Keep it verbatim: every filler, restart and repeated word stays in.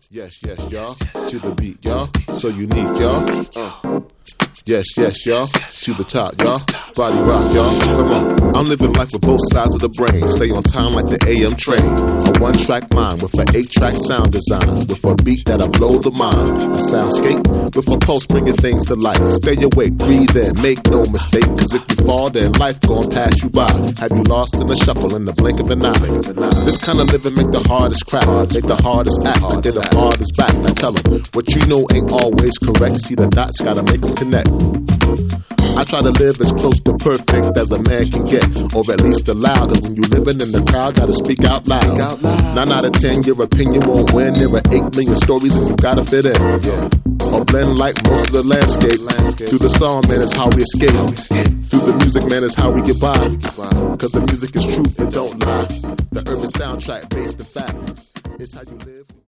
Yes, yes, y'all. To the beat, y'all. So unique, y'all. Uh. Yes, yes, y'all. To the top, y'all. Body rock, y'all. Come on. I'm living life with both sides of the brain. Stay on time like the A M train. A one-track mind with an eight-track sound design. With a beat that'll blow the mind. A soundscape with a pulse bringing things to life. Stay awake, breathe in, make no mistake. Cause if you fall, then life gon' pass you by. Have you lost in the shuffle in the blink of an eye? This kind of living make the hardest crap. Make the hardest act. I did the hardest back. Now tell them, what you know ain't always correct. See the dots, gotta make them connect. I try to live as close to perfect as a man can get, or at least allow. Cause when you living in the crowd, gotta speak out loud. Out loud. Nine out of ten, your opinion won't win. There are eight million stories and you gotta fit in. Yeah. Or blend like most of the landscape. landscape. Through the song, man, is how we escape. How we escape. Through the music, man, is how we get by. Cause the music is truth, it don't lie. The urban soundtrack based in fact. It's how you live.